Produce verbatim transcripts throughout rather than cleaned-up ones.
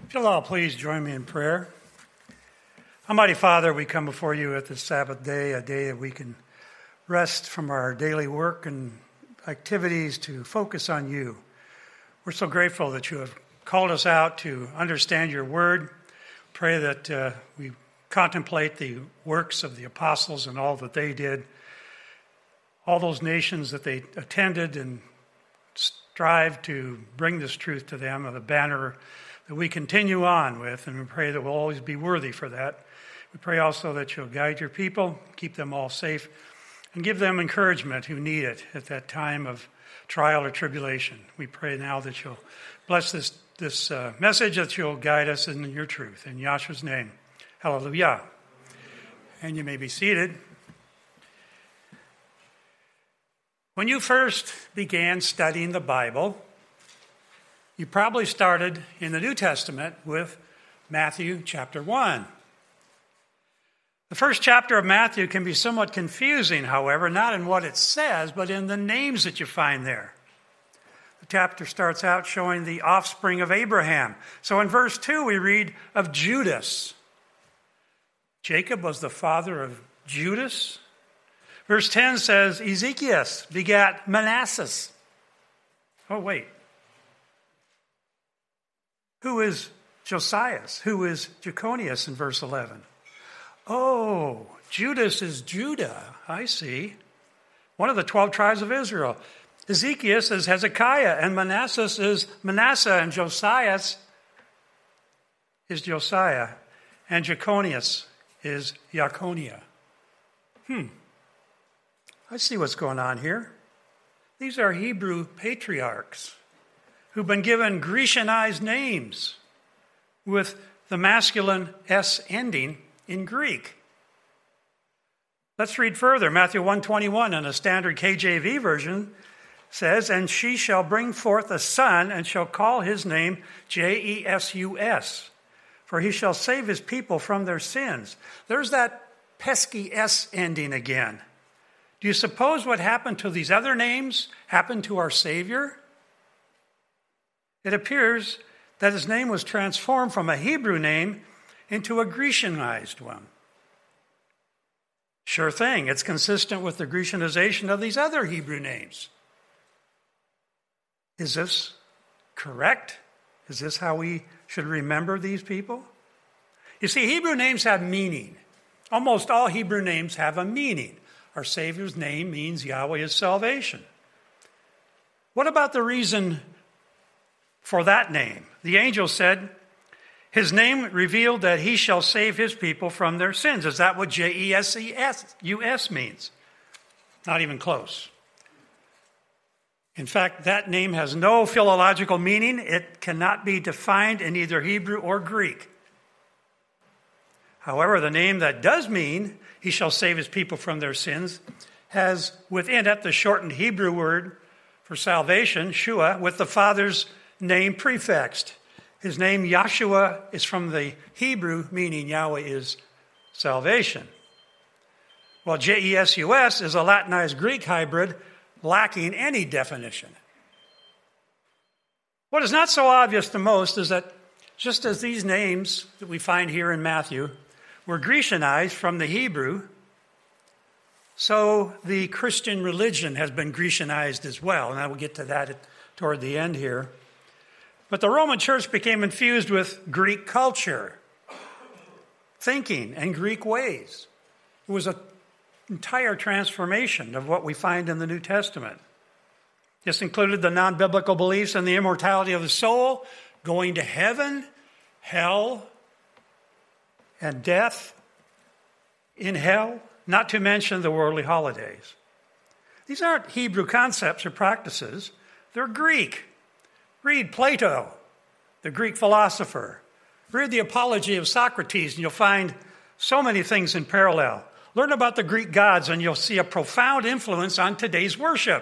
If you'll all please join me in prayer. Almighty Father, we come before you at this Sabbath day, a day that we can rest from our daily work and activities to focus on you. We're so grateful that you have called us out to understand your word. Pray that uh, we contemplate the works of the apostles and all that they did, all those nations that they attended, and strive to bring this truth to them of the banner that we continue on with, and we pray that we'll always be worthy for that. We pray also that you'll guide your people, keep them all safe, and give them encouragement who need it at that time of trial or tribulation. We pray now that you'll bless this, this uh, message, that you'll guide us in your truth. In Yahshua's name, hallelujah. And you may be seated. When you first began studying the Bible, you probably started in the New Testament with Matthew chapter one. The first chapter of Matthew can be somewhat confusing, however, not in what it says, but in the names that you find there. The chapter starts out showing the offspring of Abraham. So in verse two, we read of Judas. Jacob was the father of Judas. Verse ten says, Ezekias begat Manasseh. Oh, wait. Who is Josias? Who is Jeconias in verse eleven? Oh, Judas is Judah. I see. One of the twelve tribes of Israel. Ezekias is Hezekiah, and Manasseh is Manasseh, and Josias is Josiah, and Jeconias is Jeconiah. Hmm. I see what's going on here. These are Hebrew patriarchs who've been given Grecianized names with the masculine S ending in Greek. Let's read further. Matthew one twenty-one in a standard K J V version says, And she shall bring forth a son, and shall call his name J E S U S, for he shall save his people from their sins. There's that pesky S ending again. Do you suppose what happened to these other names happened to our Savior? It appears that his name was transformed from a Hebrew name into a Grecianized one. Sure thing, it's consistent with the Grecianization of these other Hebrew names. Is this correct? Is this how we should remember these people? You see, Hebrew names have meaning. Almost all Hebrew names have a meaning. Our Savior's name means Yahweh is salvation. What about the reason for that name? The angel said, his name revealed that he shall save his people from their sins. Is that what J E S E S U S means? Not even close. In fact, that name has no philological meaning. It cannot be defined in either Hebrew or Greek. However, the name that does mean he shall save his people from their sins has within it the shortened Hebrew word for salvation, Shua, with the Father's name prefixed. His name, Yahshua, is from the Hebrew, meaning Yahweh is salvation. While J E S U S is a Latinized Greek hybrid lacking any definition. What is not so obvious to most is that just as these names that we find here in Matthew were Grecianized from the Hebrew, so the Christian religion has been Grecianized as well. And I will get to that toward the end here. But the Roman church became infused with Greek culture, thinking, and Greek ways. It was an entire transformation of what we find in the New Testament. This included the non-biblical beliefs in the immortality of the soul, going to heaven, hell, and death in hell, not to mention the worldly holidays. These aren't Hebrew concepts or practices. They're Greek. Read Plato, the Greek philosopher. Read the Apology of Socrates, and you'll find so many things in parallel. Learn about the Greek gods, and you'll see a profound influence on today's worship.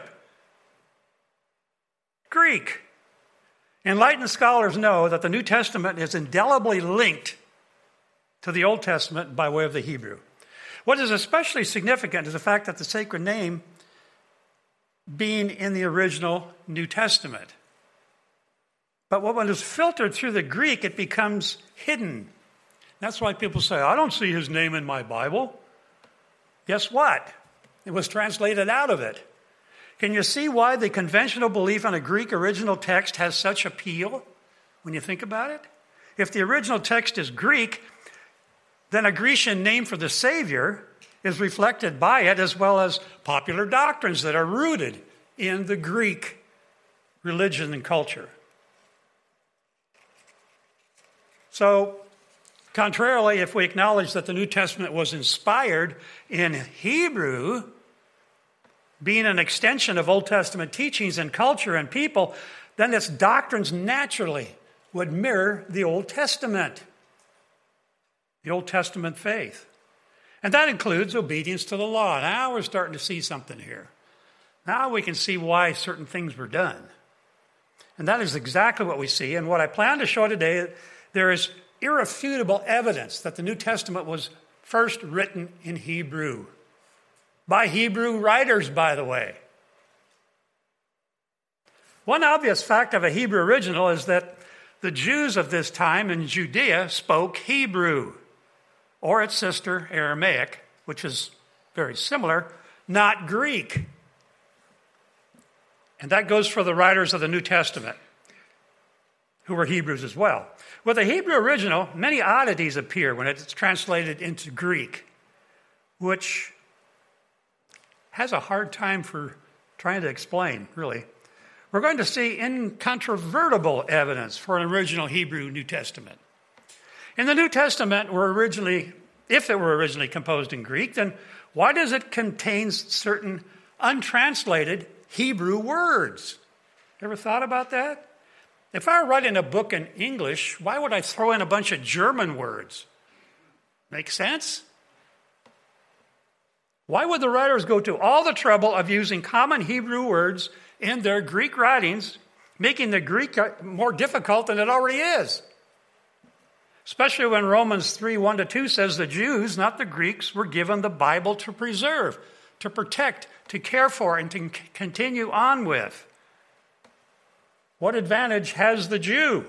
Greek. Enlightened scholars know that the New Testament is indelibly linked to the Old Testament by way of the Hebrew. What is especially significant is the fact that the sacred name being in the original New Testament. But when it's filtered through the Greek, it becomes hidden. That's why people say, I don't see his name in my Bible. Guess what? It was translated out of it. Can you see why the conventional belief in a Greek original text has such appeal when you think about it? If the original text is Greek, then a Grecian name for the Savior is reflected by it, as well as popular doctrines that are rooted in the Greek religion and culture. So, contrarily, if we acknowledge that the New Testament was inspired in Hebrew, being an extension of Old Testament teachings and culture and people, then its doctrines naturally would mirror the Old Testament, the Old Testament faith. And that includes obedience to the law. Now we're starting to see something here. Now we can see why certain things were done. And that is exactly what we see. And what I plan to show today, there is irrefutable evidence that the New Testament was first written in Hebrew. By Hebrew writers, by the way. One obvious fact of a Hebrew original is that the Jews of this time in Judea spoke Hebrew, or its sister, Aramaic, which is very similar, not Greek. And that goes for the writers of the New Testament, who were Hebrews as well. With the Hebrew original, many oddities appear when it's translated into Greek, which has a hard time for trying to explain, really. We're going to see incontrovertible evidence for an original Hebrew New Testament. In the New Testament, were originally, if it were originally composed in Greek, then why does it contain certain untranslated Hebrew words? Ever thought about that? If I were writing a book in English, why would I throw in a bunch of German words? Make sense? Why would the writers go to all the trouble of using common Hebrew words in their Greek writings, making the Greek more difficult than it already is? Especially when Romans three, one to two says the Jews, not the Greeks, were given the Bible to preserve, to protect, to care for, and to continue on with. What advantage has the Jew?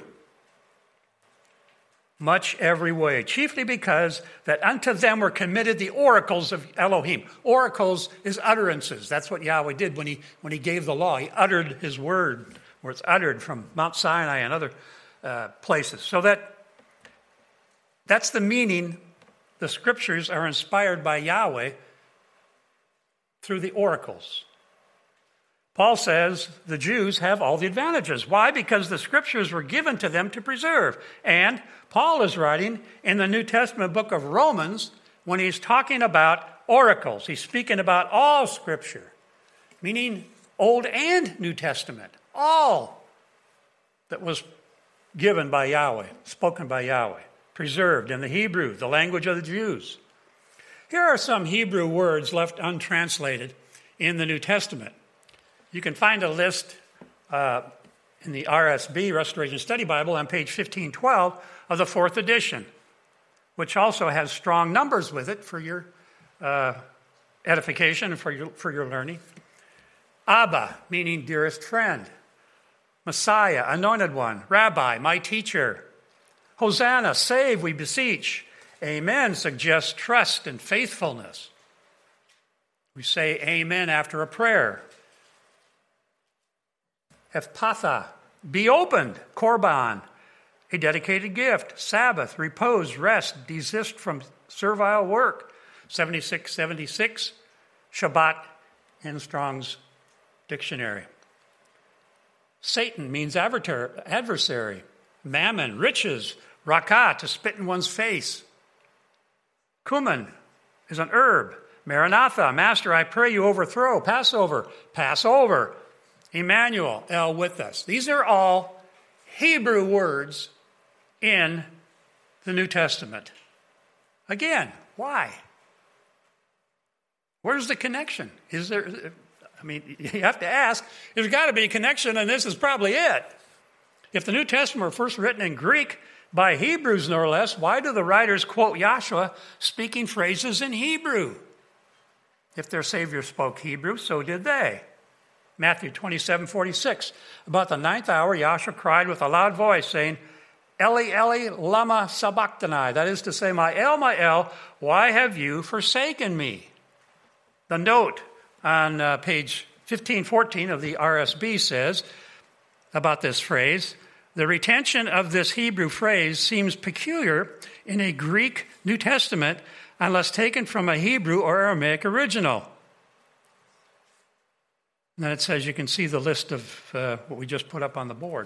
Much every way, chiefly because that unto them were committed the oracles of Elohim. Oracles is utterances. That's what Yahweh did when he, when he gave the law. He uttered his word, or it's uttered from Mount Sinai and other uh, places. So that that's the meaning. The scriptures are inspired by Yahweh through the oracles. Paul says the Jews have all the advantages. Why? Because the scriptures were given to them to preserve. And Paul is writing in the New Testament book of Romans when he's talking about oracles. He's speaking about all scripture, meaning Old and New Testament. All that was given by Yahweh, spoken by Yahweh, preserved in the Hebrew, the language of the Jews. Here are some Hebrew words left untranslated in the New Testament. You can find a list uh, in the R S B, Restoration Study Bible, on page fifteen twelve of the fourth edition, which also has strong numbers with it for your uh, edification and for your, for your learning. Abba, meaning dearest friend. Messiah, anointed one. Rabbi, my teacher. Hosanna, save, we beseech. Amen suggests trust and faithfulness. We say amen after a prayer. Ephphatha, be opened. Korban, a dedicated gift. Sabbath, repose, rest, desist from servile work. seventy-six seventy-six, Shabbat in Strong's dictionary. Satan means adversary. Mammon, riches. Rakah, to spit in one's face. Cumin is an herb. Maranatha, Master, I pray you overthrow. Passover, pass over. Emmanuel, El with us. These are all Hebrew words in the New Testament. Again, why? Where's the connection? Is there, I mean, you have to ask, there's got to be a connection, and this is probably it. If the New Testament were first written in Greek by Hebrews, no less, why do the writers quote Yahshua speaking phrases in Hebrew? If their Savior spoke Hebrew, so did they. Matthew twenty-seven forty-six. About the ninth hour, Yahshua cried with a loud voice, saying, Eli, Eli, lama sabachthani. That is to say, my El, my El, why have you forsaken me? The note on uh, page fifteen fourteen of the R S B says about this phrase, the retention of this Hebrew phrase seems peculiar in a Greek New Testament unless taken from a Hebrew or Aramaic original. And then it says you can see the list of uh, what we just put up on the board.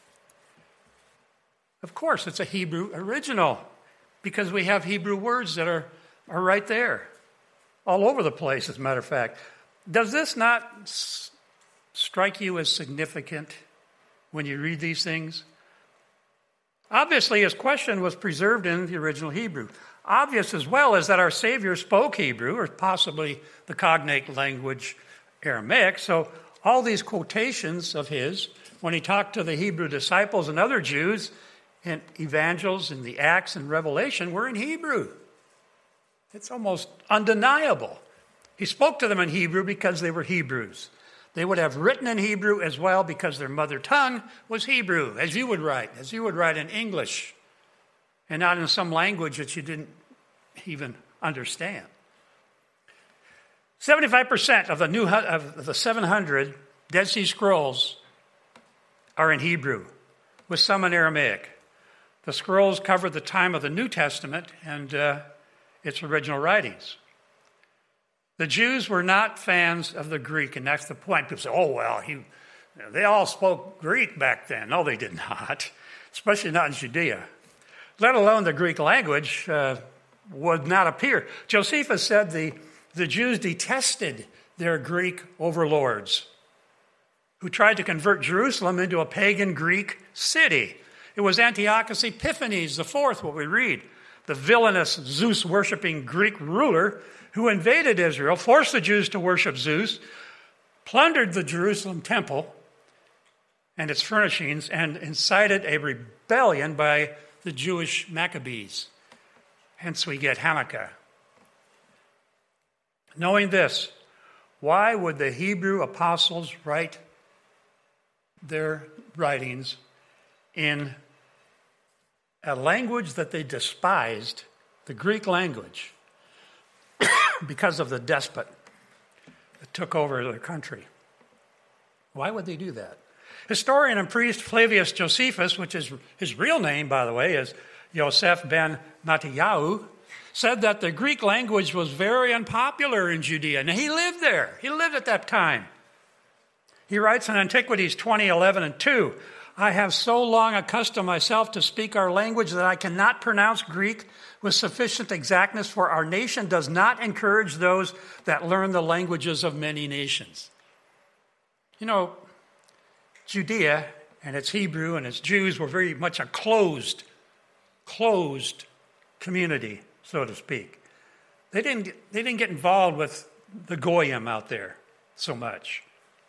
Of course, it's a Hebrew original because we have Hebrew words that are, are right there, all over the place, as a matter of fact. Does this not s- strike you as significant when you read these things? Obviously, his question was preserved in the original Hebrew. Obvious as well is that our Savior spoke Hebrew, or possibly the cognate language Aramaic. So all these quotations of his, when he talked to the Hebrew disciples and other Jews in evangels and the Acts and Revelation, were in Hebrew. It's almost undeniable. He spoke to them in Hebrew because they were Hebrews. They would have written in Hebrew as well because their mother tongue was Hebrew, as you would write, as you would write in English, and not in some language that you didn't even understand. seventy-five percent of the new of the seven hundred Dead Sea Scrolls are in Hebrew, with some in Aramaic. The scrolls cover the time of the New Testament and uh, its original writings. The Jews were not fans of the Greek, and that's the point. People say, oh, well, he, they all spoke Greek back then. No, they did not, especially not in Judea. Let alone the Greek language uh, would not appear. Josephus said the, the Jews detested their Greek overlords who tried to convert Jerusalem into a pagan Greek city. It was Antiochus Epiphanes the fourth, what we read, the villainous Zeus-worshipping Greek ruler who invaded Israel, forced the Jews to worship Zeus, plundered the Jerusalem temple and its furnishings, and incited a rebellion by the Jewish Maccabees. Hence we get Hanukkah. Knowing this, why would the Hebrew apostles write their writings in a language that they despised, the Greek language, because of the despot that took over their country? Why would they do that? Historian and priest Flavius Josephus, which is his real name, by the way, is Yosef ben Mattiyahu, said that the Greek language was very unpopular in Judea. And he lived there. He lived at that time. He writes in Antiquities twenty, eleven, and two, I have so long accustomed myself to speak our language that I cannot pronounce Greek with sufficient exactness, for our nation does not encourage those that learn the languages of many nations. You know, Judea and its Hebrew and its Jews were very much a closed, closed community, so to speak. They didn't, they didn't get involved with the Goyim out there so much.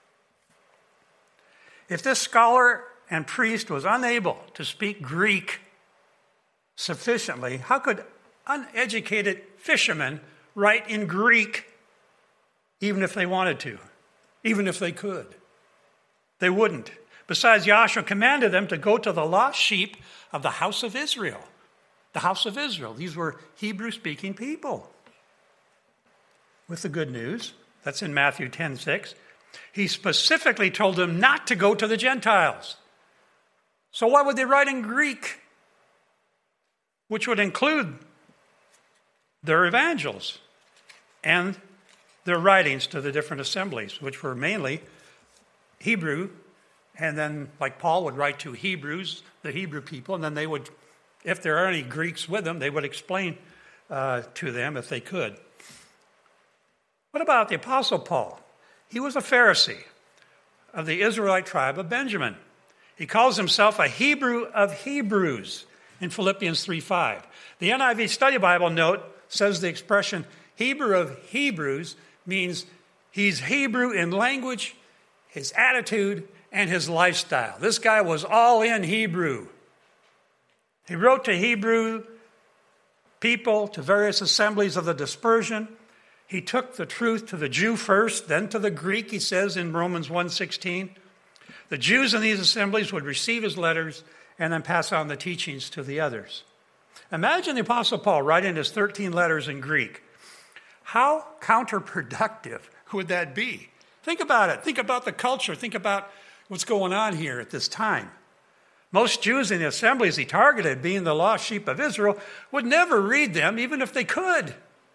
If this scholar and priest was unable to speak Greek sufficiently, how could uneducated fishermen write in Greek even if they wanted to, even if they could? They wouldn't. Besides, Yahshua commanded them to go to the lost sheep of the house of Israel. The house of Israel. These were Hebrew-speaking people. With the good news, that's in Matthew ten six, he specifically told them not to go to the Gentiles. So why would they write in Greek? Which would include their evangels and their writings to the different assemblies, which were mainly Hebrew, and then like Paul would write to Hebrews, the Hebrew people, and then they would, if there are any Greeks with them, they would explain uh, to them if they could. What about the Apostle Paul? He was a Pharisee of the Israelite tribe of Benjamin. He calls himself a Hebrew of Hebrews in Philippians three five. The N I V Study Bible note says the expression Hebrew of Hebrews means he's Hebrew in language, his attitude, and his lifestyle. This guy was all in Hebrew. He wrote to Hebrew people, to various assemblies of the dispersion. He took the truth to the Jew first, then to the Greek, he says in Romans one sixteen. The Jews in these assemblies would receive his letters and then pass on the teachings to the others. Imagine the Apostle Paul writing his thirteen letters in Greek. How counterproductive would that be? Think about it. Think about the culture. Think about what's going on here at this time. Most Jews in the assemblies he targeted, being the lost sheep of Israel, would never read them, even if they could.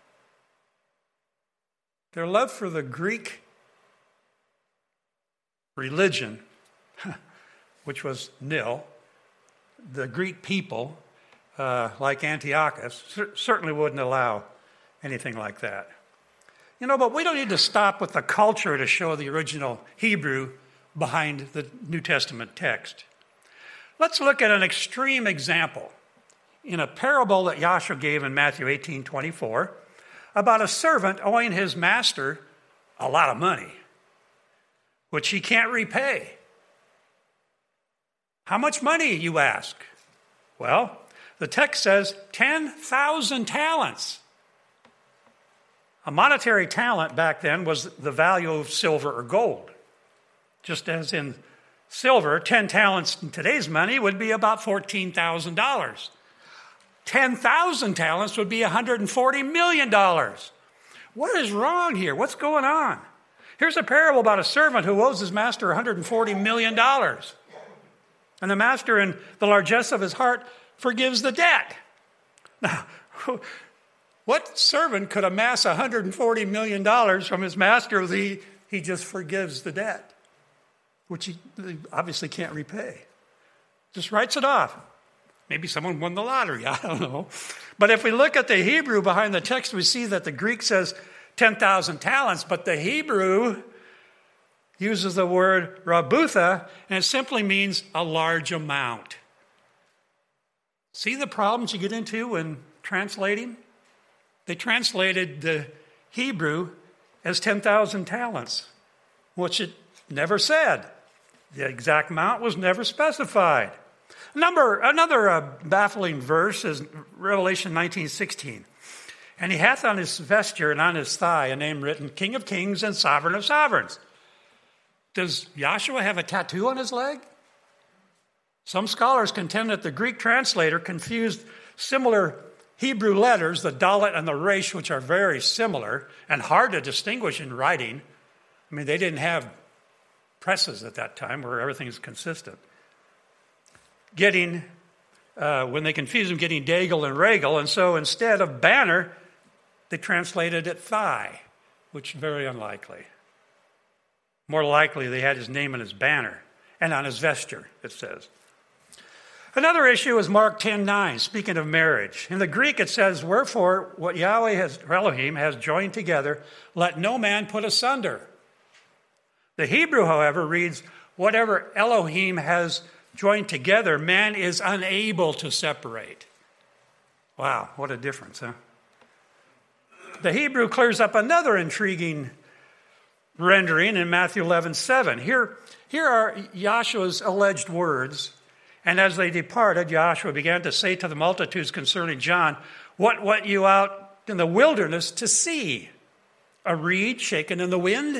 Their love for the Greek religion, which was nil, the Greek people, uh, like Antiochus, cer- certainly wouldn't allow anything like that. You know, but we don't need to stop with the culture to show the original Hebrew behind the New Testament text. Let's look at an extreme example in a parable that Yahshua gave in Matthew eighteen twenty-four about a servant owing his master a lot of money, which he can't repay. How much money, you ask? Well, the text says ten thousand talents. A monetary talent back then was the value of silver or gold. Just as in silver, ten talents in today's money would be about fourteen thousand dollars. ten thousand talents would be one hundred forty million dollars. What is wrong here? What's going on? Here's a parable about a servant who owes his master one hundred forty million dollars. And the master, in the largesse of his heart, forgives the debt. Now, what servant could amass one hundred forty million dollars from his master if he, he just forgives the debt, which he obviously can't repay? Just writes it off. Maybe someone won the lottery, I don't know. But if we look at the Hebrew behind the text, we see that the Greek says ten thousand talents, but the Hebrew uses the word rabutha, and it simply means a large amount. See the problems you get into when translating? They translated the Hebrew as ten thousand talents, which it never said. The exact amount was never specified. Number, another uh, baffling verse is Revelation nineteen sixteen. And he hath on his vesture and on his thigh a name written, King of Kings and Sovereign of Sovereigns. Does Yahshua have a tattoo on his leg? Some scholars contend that the Greek translator confused similar Hebrew letters, the Dalet and the Resh, which are very similar and hard to distinguish in writing. I mean, they didn't have presses at that time where everything's consistent. Getting, uh, when they confused them, getting Dagel and Regel, and so instead of banner, they translated it thigh, which is very unlikely. More likely, they had his name on his banner and on his vesture, it says. Another issue is Mark ten nine, speaking of marriage. In the Greek, it says, wherefore, what Yahweh has, Elohim has joined together, let no man put asunder. The Hebrew, however, reads, whatever Elohim has joined together, man is unable to separate. Wow, what a difference, huh? The Hebrew clears up another intriguing rendering in Matthew eleven seven. Here, here are Yahshua's alleged words. And as they departed, Yahshua began to say to the multitudes concerning John, what went you out in the wilderness to see? A reed shaken in the wind?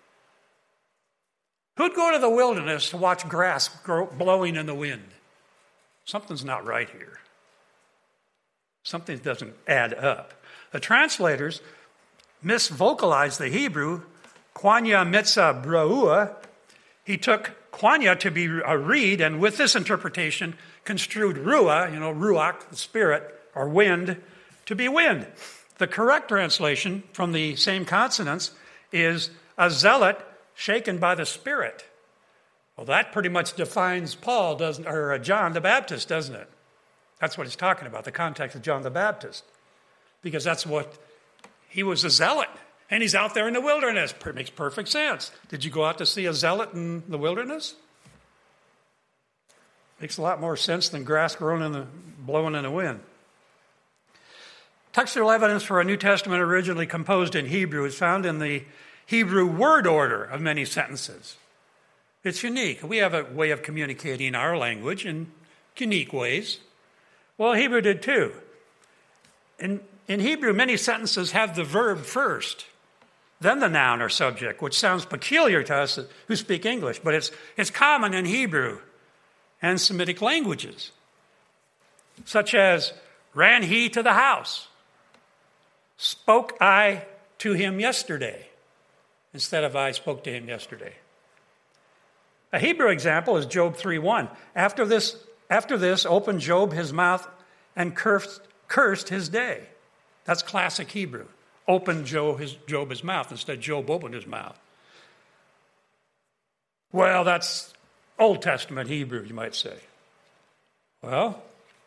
Who'd go to the wilderness to watch grass grow, blowing in the wind? Something's not right here. Something doesn't add up. The translators misvocalized the Hebrew, Quanya mitzah braua. He took Quanya to be a reed, and with this interpretation, construed Ruah, you know, Ruach, the spirit, or wind, to be wind. The correct translation from the same consonants is a zealot shaken by the Spirit. Well, that pretty much defines Paul, doesn't, or John the Baptist, doesn't it? That's what he's talking about, the context of John the Baptist. Because that's what, he was a zealot. And he's out there in the wilderness. It makes perfect sense. Did you go out to see a zealot in the wilderness? Makes a lot more sense than grass growing in the, blowing in the wind. Textual evidence for a New Testament originally composed in Hebrew is found in the Hebrew word order of many sentences. It's unique. We have a way of communicating our language in unique ways. Well, Hebrew did too. In in Hebrew, many sentences have the verb first, then the noun or subject, which sounds peculiar to us who speak English, but it's, it's common in Hebrew and Semitic languages, such as, ran he to the house, spoke I to him yesterday, instead of I spoke to him yesterday. A Hebrew example is Job three one. After this, after this opened Job his mouth and cursed, cursed his day. That's classic Hebrew. Opened Job his, Job his mouth. Instead, Job opened his mouth. Well, that's Old Testament Hebrew, you might say. Well,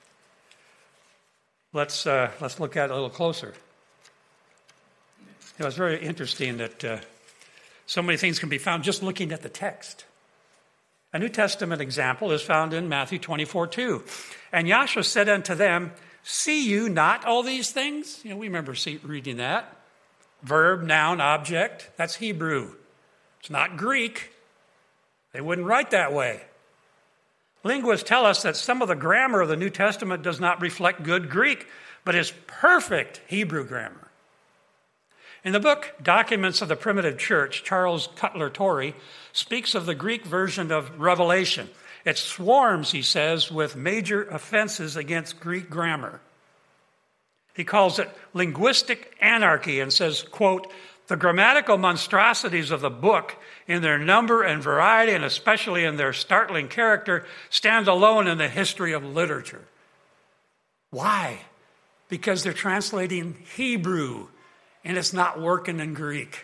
let's uh, let's look at it a little closer. You know, it's very interesting that uh, so many things can be found just looking at the text. A New Testament example is found in Matthew twenty-four two. And Yahshua said unto them, see you not all these things? You know, we remember see, reading that. Verb, noun, object. That's Hebrew. It's not Greek. They wouldn't write that way. Linguists tell us that some of the grammar of the New Testament does not reflect good Greek, but is perfect Hebrew grammar. In the book Documents of the Primitive Church, Charles Cutler Torrey speaks of the Greek version of Revelation. It swarms, he says, with major offenses against Greek grammar. He calls it linguistic anarchy and says, quote, the grammatical monstrosities of the book in their number and variety, and especially in their startling character, stand alone in the history of literature. Why? Because they're translating Hebrew, and it's not working in Greek.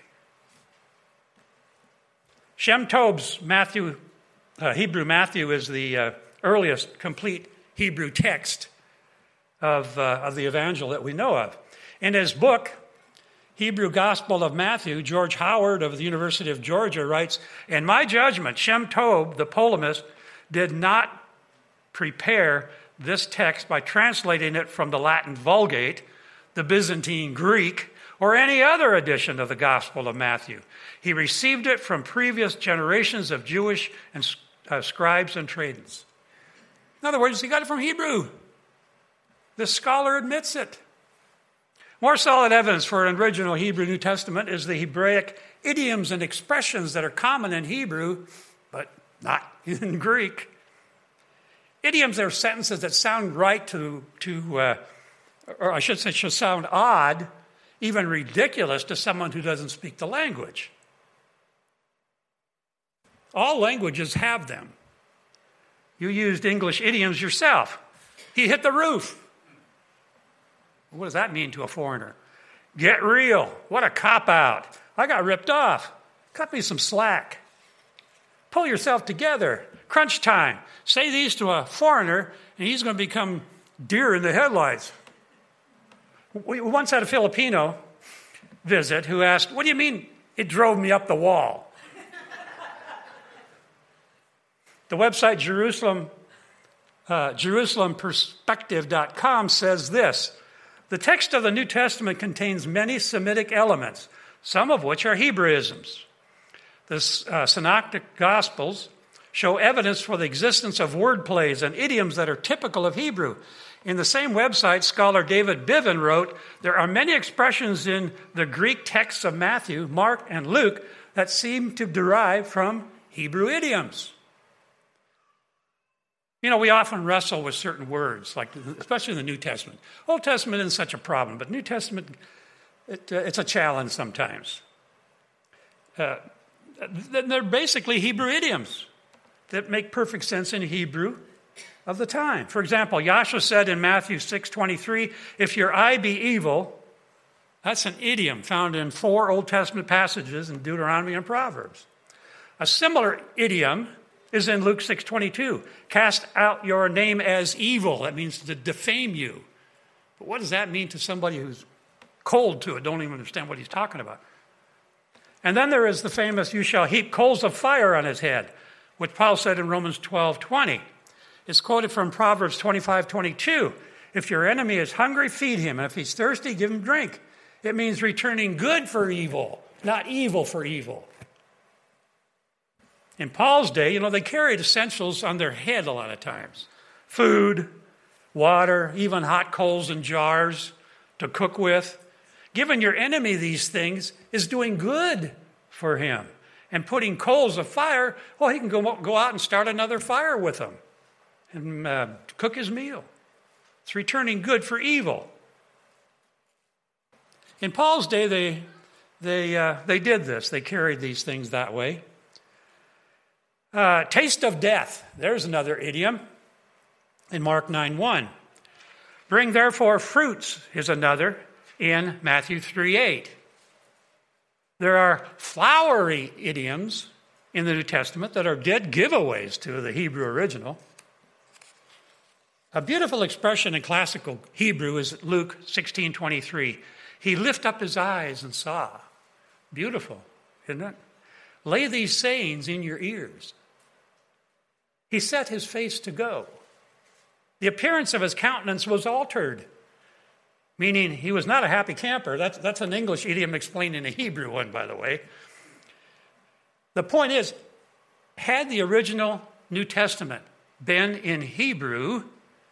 Shem Tob's Matthew, uh, Hebrew Matthew is the uh, earliest complete Hebrew text of, uh, of the evangel that we know of. In his book, Hebrew Gospel of Matthew, George Howard of the University of Georgia writes, in my judgment, Shem Tob, the polemist, did not prepare this text by translating it from the Latin Vulgate, the Byzantine Greek, or any other edition of the Gospel of Matthew. He received it from previous generations of Jewish and, uh, scribes and traders. In other words, he got it from Hebrew. This scholar admits it. More solid evidence for an original Hebrew New Testament is the Hebraic idioms and expressions that are common in Hebrew, but not in Greek. Idioms are sentences that sound right to, to uh, or I should say should sound odd, even ridiculous to someone who doesn't speak the language. All languages have them. You used English idioms yourself. He hit the roof. What does that mean to a foreigner? Get real. What a cop-out. I got ripped off. Cut me some slack. Pull yourself together. Crunch time. Say these to a foreigner, and he's going to become deer in the headlights. We once had a Filipino visit who asked, what do you mean it drove me up the wall? The website Jerusalem, uh, Jerusalem Perspective dot com says this, the text of the New Testament contains many Semitic elements, some of which are Hebraisms. The uh, Synoptic Gospels show evidence for the existence of word plays and idioms that are typical of Hebrew. In the same website, scholar David Biven wrote, there are many expressions in the Greek texts of Matthew, Mark, and Luke that seem to derive from Hebrew idioms. You know, we often wrestle with certain words, like especially in the New Testament. Old Testament isn't such a problem, but New Testament, it, uh, it's a challenge sometimes. Uh, they're basically Hebrew idioms that make perfect sense in Hebrew of the time. For example, Yahshua said in Matthew six twenty-three, if your eye be evil, that's an idiom found in four Old Testament passages in Deuteronomy and Proverbs. A similar idiom is in Luke six twenty-two. Cast out your name as evil. That means to defame you. But what does that mean to somebody who's cold to it, don't even understand what he's talking about? And then there is the famous, you shall heap coals of fire on his head, which Paul said in Romans twelve twenty. It's quoted from Proverbs twenty-five twenty-two. If your enemy is hungry, feed him. And if he's thirsty, give him drink. It means returning good for evil, not evil for evil. In Paul's day, you know, they carried essentials on their head a lot of times. Food, water, even hot coals in jars to cook with. Giving your enemy these things is doing good for him. And putting coals of fire, well, he can go, go out and start another fire with them and uh, cook his meal. It's returning good for evil. In Paul's day, they they uh, they did this. They carried these things that way. Uh, taste of death. There's another idiom in Mark nine one. Bring therefore fruits is another in Matthew three eight. There are flowery idioms in the New Testament that are dead giveaways to the Hebrew original. A beautiful expression in classical Hebrew is Luke sixteen twenty-three. He lifted up his eyes and saw. Beautiful, isn't it? Lay these sayings in your ears. He set his face to go. The appearance of his countenance was altered, meaning he was not a happy camper. That's, that's an English idiom explaining a Hebrew one, by the way. The point is, had the original New Testament been in Hebrew,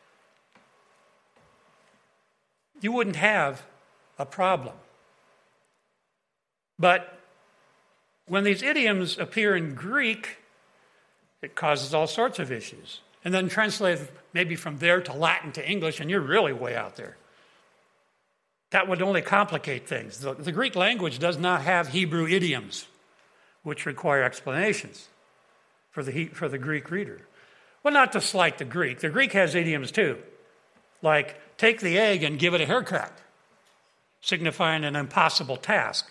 you wouldn't have a problem. But when these idioms appear in Greek, it causes all sorts of issues. And then translated maybe from there to Latin to English, and you're really way out there. That would only complicate things. The, the Greek language does not have Hebrew idioms, which require explanations for the, for the Greek reader. Well, not to slight the Greek. The Greek has idioms too, like take the egg and give it a haircut, signifying an impossible task.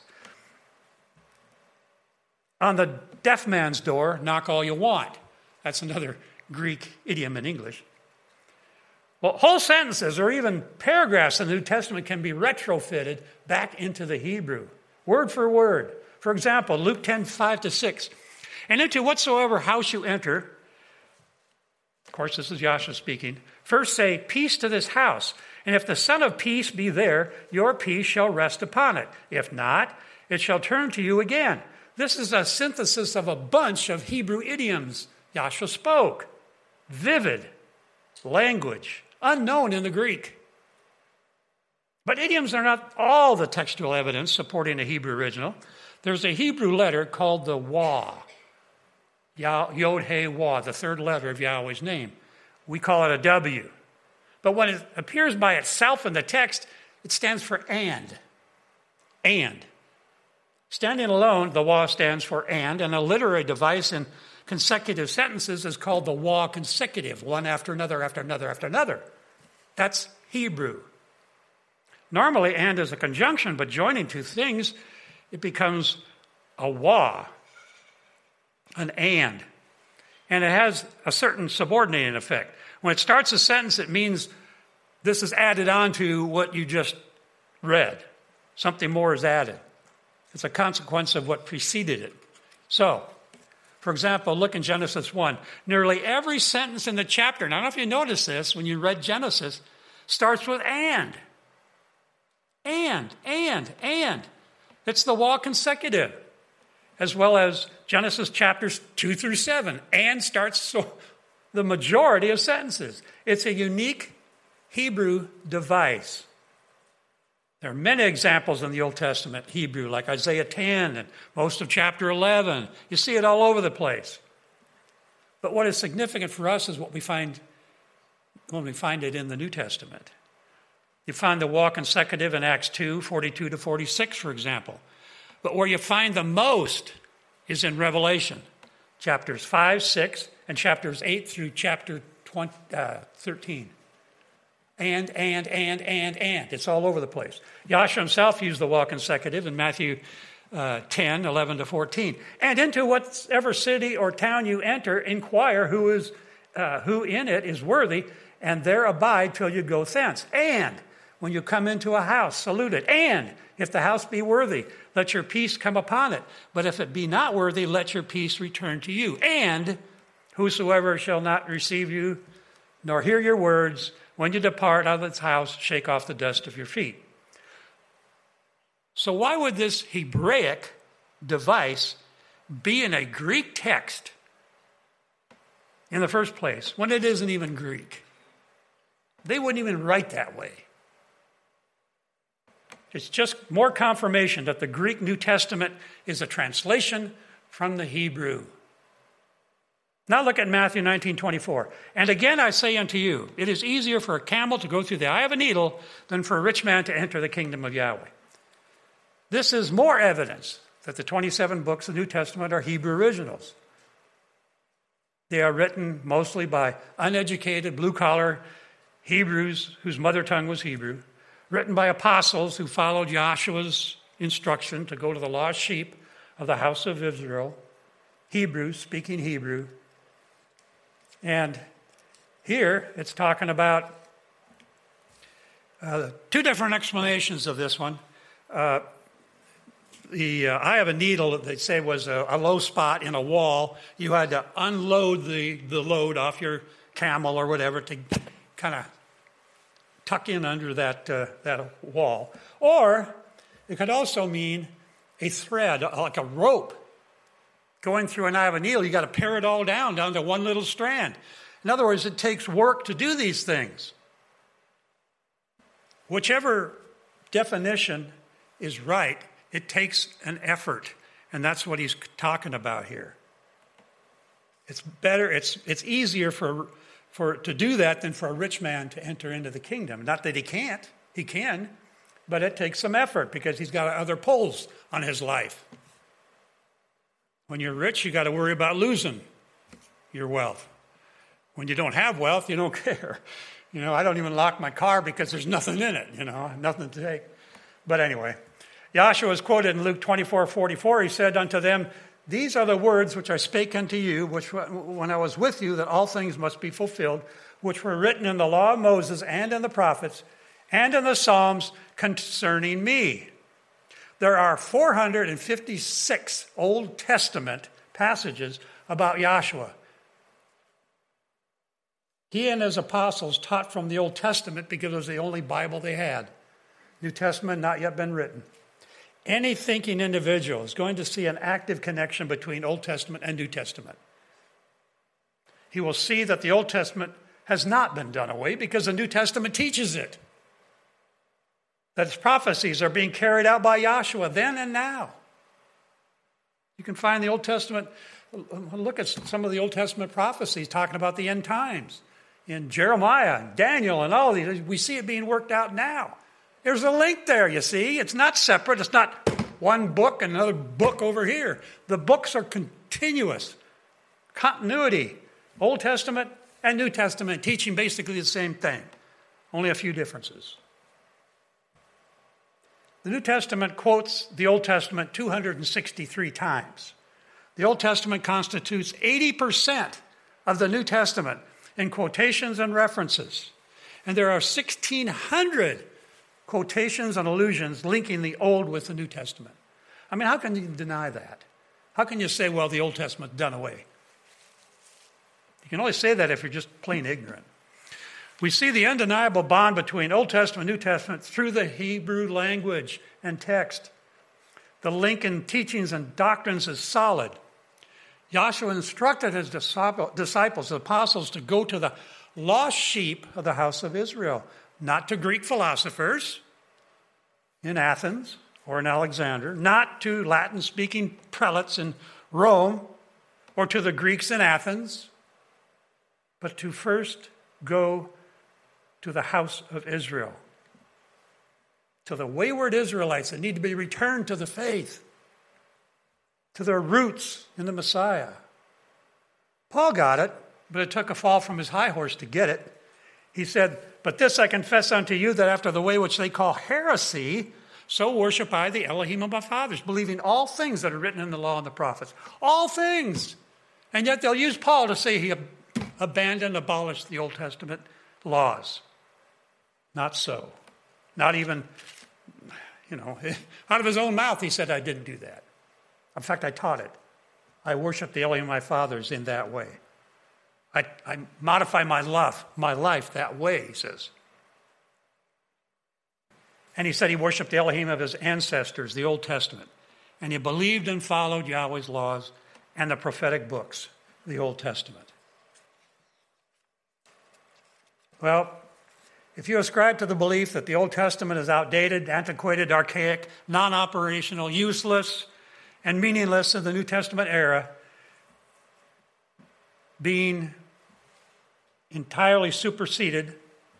On the deaf man's door, knock all you want. That's another Greek idiom in English. Well, whole sentences or even paragraphs in the New Testament can be retrofitted back into the Hebrew, word for word. For example, Luke ten, five to six. And into whatsoever house you enter, of course, this is Yahshua speaking, first say, peace to this house. And if the Son of Peace be there, your peace shall rest upon it. If not, it shall turn to you again. This is a synthesis of a bunch of Hebrew idioms Yahshua spoke. Vivid language, unknown in the Greek. But idioms are not all the textual evidence supporting a Hebrew original. There's a Hebrew letter called the Wah. Yod-He-Wah, the third letter of Yahweh's name. We call it a W. But when it appears by itself in the text, it stands for and. And. Standing alone, the Wah stands for and, and a literary device in consecutive sentences is called the Wah consecutive, one after another, after another, after another. That's Hebrew. Normally, and is a conjunction, but joining two things, it becomes a Wah, an and. And it has a certain subordinating effect. When it starts a sentence, it means this is added on to what you just read. Something more is added. It's a consequence of what preceded it. So, for example, look in Genesis one. Nearly every sentence in the chapter, and I don't know if you noticed this when you read Genesis, starts with and. And, and, and. It's the Wah consecutive, as well as Genesis chapters two through seven. And starts so the majority of sentences. It's a unique Hebrew device. There are many examples in the Old Testament Hebrew, like Isaiah ten and most of chapter eleven. You see it all over the place. But what is significant for us is what we find when we find it in the New Testament. You find the Wah consecutive in Acts two, forty-two to forty-six, for example. But where you find the most is in Revelation, chapters five, six, and chapters eight through chapter twenty, uh, thirteen. And, and, and, and, and. It's all over the place. Yahshua himself used the Wah consecutive in Matthew uh, ten, eleven to fourteen. And into whatever city or town you enter, inquire who is uh, who in it is worthy, and there abide till you go thence. And when you come into a house, salute it. And if the house be worthy, let your peace come upon it. But if it be not worthy, let your peace return to you. And whosoever shall not receive you, nor hear your words, when you depart out of its house, shake off the dust of your feet. So why would this Hebraic device be in a Greek text in the first place when it isn't even Greek? They wouldn't even write that way. It's just more confirmation that the Greek New Testament is a translation from the Hebrew. Now look at Matthew nineteen twenty-four. And again I say unto you, it is easier for a camel to go through the eye of a needle than for a rich man to enter the kingdom of Yahweh. This is more evidence that the twenty-seven books of the New Testament are Hebrew originals. They are written mostly by uneducated, blue-collar Hebrews whose mother tongue was Hebrew, written by apostles who followed Joshua's instruction to go to the lost sheep of the house of Israel, Hebrews speaking Hebrew. And here it's talking about uh, two different explanations of this one. Uh, the uh, eye of a needle, they say, was a, a low spot in a wall. You had to unload the, the load off your camel or whatever to kind of tuck in under that, uh, that wall. Or it could also mean a thread, like a rope. Going through an eye of a needle, you got to pare it all down, down to one little strand. In other words, it takes work to do these things. Whichever definition is right, it takes an effort. And that's what he's talking about here. It's better, it's it's easier for, for to do that than for a rich man to enter into the kingdom. Not that he can't, he can, but it takes some effort because he's got other pulls on his life. When you're rich, you got to worry about losing your wealth. When you don't have wealth, you don't care. You know, I don't even lock my car because there's nothing in it, you know, nothing to take. But anyway, Joshua is quoted in Luke twenty-four forty-four. He said unto them, these are the words which I spake unto you, which when I was with you, that all things must be fulfilled, which were written in the law of Moses and in the prophets and in the Psalms concerning me. There are four hundred fifty-six Old Testament passages about Joshua. He and his apostles taught from the Old Testament because it was the only Bible they had. New Testament not yet been written. Any thinking individual is going to see an active connection between Old Testament and New Testament. He will see that the Old Testament has not been done away because the New Testament teaches it. That its prophecies are being carried out by Joshua then and now. You can find the Old Testament, look at some of the Old Testament prophecies talking about the end times. In Jeremiah and Daniel and all these, we see it being worked out now. There's a link there, you see. It's not separate. It's not one book and another book over here. The books are continuous. Continuity. Old Testament and New Testament teaching basically the same thing. Only a few differences. The New Testament quotes the Old Testament two hundred sixty-three times. The Old Testament constitutes eighty percent of the New Testament in quotations and references. And there are sixteen hundred quotations and allusions linking the Old with the New Testament. I mean, how can you deny that? How can you say, well, the Old Testament's done away? You can only say that if you're just plain ignorant. We see the undeniable bond between Old Testament and New Testament through the Hebrew language and text. The link in teachings and doctrines is solid. Joshua instructed his disciples, the apostles, to go to the lost sheep of the house of Israel, not to Greek philosophers in Athens or in Alexander, not to Latin-speaking prelates in Rome or to the Greeks in Athens, but to first go to the house of Israel, to the wayward Israelites that need to be returned to the faith, to their roots in the Messiah. Paul got it, but it took a fall from his high horse to get it. He said, but this I confess unto you, that after the way which they call heresy, so worship I the Elohim of my fathers, believing all things that are written in the law and the prophets. All things. And yet they'll use Paul to say he abandoned, abolished the Old Testament laws. Not so. Not even, you know, out of his own mouth he said, I didn't do that. In fact, I taught it. I worship the Elohim of my fathers in that way. I, I modify my life, my life that way, he says. And he said he worshiped the Elohim of his ancestors, the Old Testament. And he believed and followed Yahweh's laws and the prophetic books, the Old Testament. Well, If you ascribe to the belief that the Old Testament is outdated, antiquated, archaic, non-operational, useless, and meaningless in the New Testament era, being entirely superseded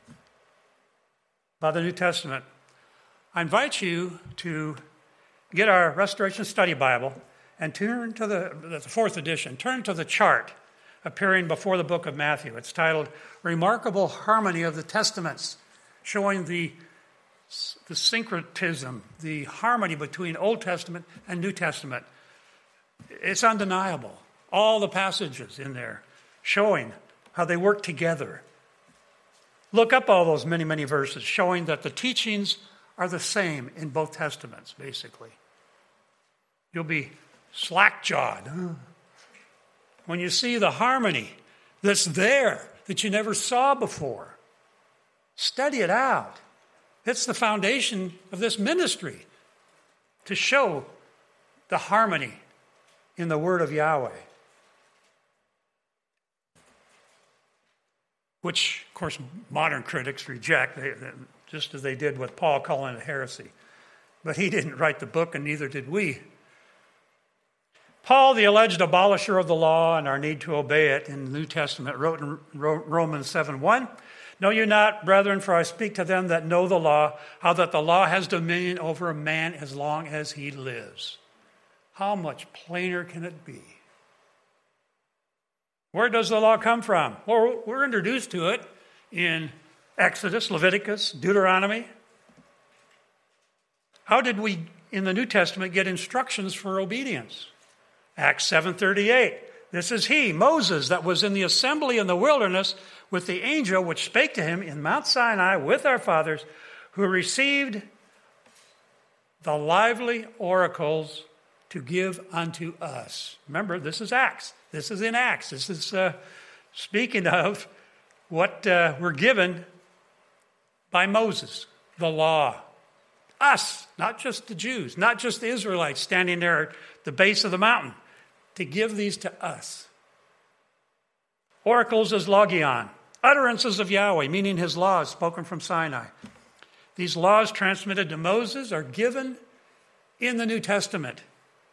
by the New Testament, I invite you to get our Restoration Study Bible and turn to the, the fourth edition, turn to the chart appearing before the book of Matthew. It's titled Remarkable Harmony of the Testaments, showing the, the syncretism, the harmony between Old Testament and New Testament. It's undeniable. All the passages in there showing how they work together. Look up all those many, many verses showing that the teachings are the same in both Testaments, basically. You'll be slack-jawed when you see the harmony that's there that you never saw before. Study it out. It's the foundation of this ministry to show the harmony in the Word of Yahweh, which, of course, modern critics reject, just as they did with Paul calling it heresy. But he didn't write the book, and neither did we. Paul, the alleged abolisher of the law and our need to obey it in the New Testament, wrote in Romans seven one, "Know you not, brethren, for I speak to them that know the law, how that the law has dominion over a man as long as he lives." How much plainer can it be? Where does the law come from? Well, we're introduced to it in Exodus, Leviticus, Deuteronomy. How did we, in the New Testament, get instructions for obedience? Acts seven thirty-eight. This is he, Moses, that was in the assembly in the wilderness with the angel which spake to him in Mount Sinai with our fathers, who received the lively oracles to give unto us. Remember, this is Acts. This is in Acts. This is uh, speaking of what uh, we're given by Moses, the law. Us, not just the Jews, not just the Israelites standing there at the base of the mountain, to give these to us. Oracles is logion, utterances of Yahweh, meaning his laws spoken from Sinai. These laws transmitted to Moses are given in the New Testament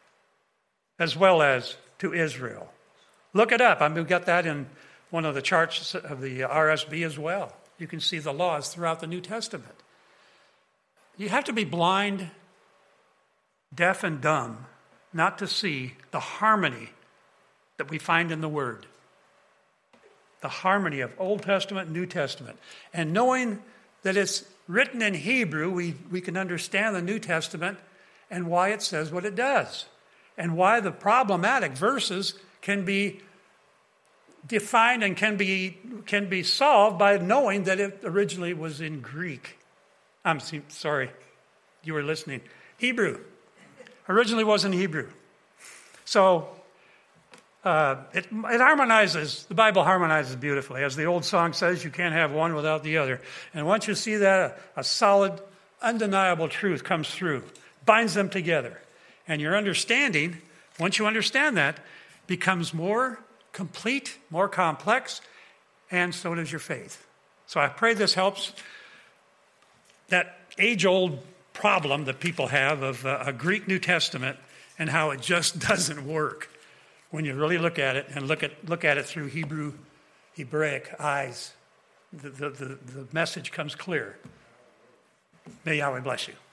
as well as to Israel. Look it up. I mean, we've got that in one of the charts of the R S B as well. You can see the laws throughout the New Testament. You have to be blind, deaf, and dumb not to see the harmony that we find in the Word. The harmony of Old Testament and New Testament. And knowing that it's written in Hebrew, we, we can understand the New Testament and why it says what it does. And why the problematic verses can be defined and can be, can be solved by knowing that it originally was in Greek. I'm sorry, you were listening. Hebrew. Originally was in Hebrew. So uh, it, it harmonizes, the Bible harmonizes beautifully. As the old song says, you can't have one without the other. And once you see that, a, a solid, undeniable truth comes through, binds them together. And your understanding, once you understand that, becomes more complete, more complex, and so does your faith. So I pray this helps. That age-old problem that people have of uh, a Greek New Testament and how it just doesn't work when you really look at it and look at look at it through Hebrew, Hebraic eyes. The, the, the, the message comes clear. May Yahweh bless you.